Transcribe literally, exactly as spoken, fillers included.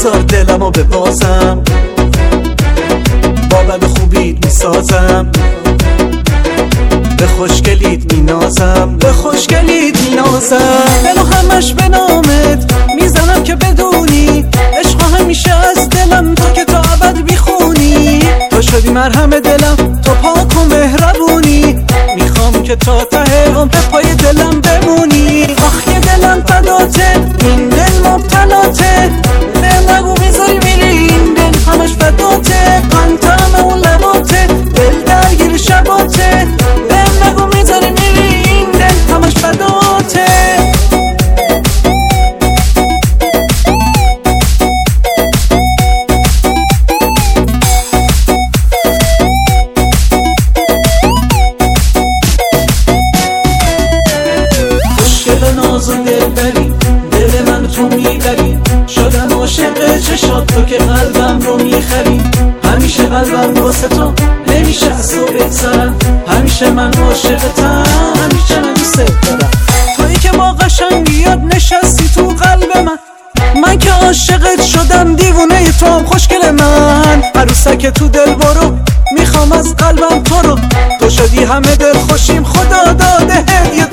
نزار دلمو ببازم، با بد خوبیت میسازم، به خوشگلیت مینازم، به خوشگلیت مینازم. دلو همش به نامت میزنم که بدونی، عشق همیشه از دلم تو که تا ابد بیخونی. تو شدی مرهم دلم، تو پاک و مهربونی، میخوام که تا ته عمر پای دلم بمونی. آخ که دلم فداته، این دل مبتلاته، به نگو میذاری میری این دل همش فداته. قنطم اون لباته، دل درگیر شباته، به نگو میذاری میری این دل همش فداته. دلبری دل من تو میبری، شدم عاشق چشات تو که قلبم رو میخری. همیشه قلبم واسه تو نمیشه از تو بگذرم، همیشه من عاشقتم، همیشه من دوست دارم. تویی که با قشنگیات نشستی تو قلب من، من که عاشقت شدم دیوونه تو هم خوشگل من. عروسک تو دل برو میخوام از قلبم تو رو، تو شدی همه دل خوشیم خدا داده هدیه